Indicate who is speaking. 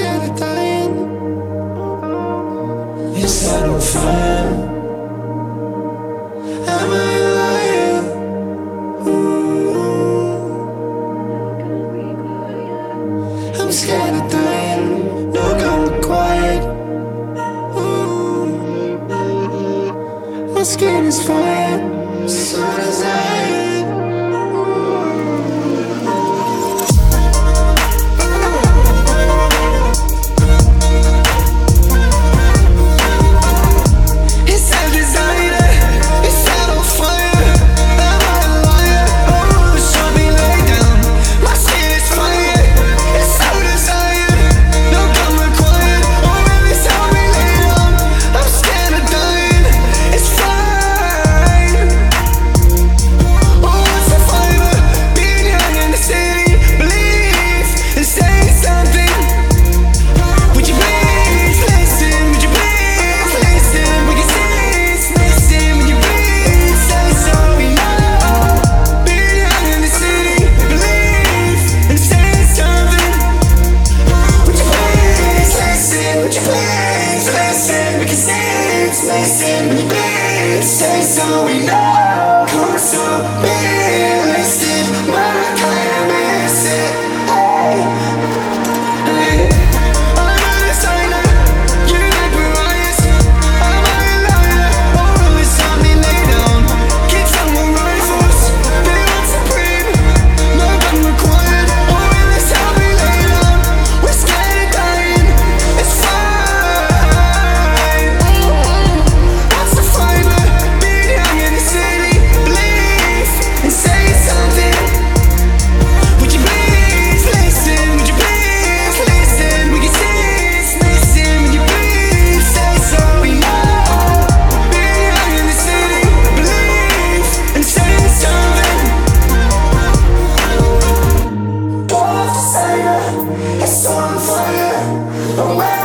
Speaker 1: scared of dying inside on fire. Am I a liar? I'm scared of dying. No gun required. My skin is fire. So does I. Listen, when you please say so we know. Come so big, listen, my kind of miss it. Hey, hey. I'm a designer, you like Mariah's. I'm a liar, oh, it's something lay down. Kids on my rifles, they want supreme. No gun required, oh, in this how we lay down. We're scared of dying, it's fine. It's on fire.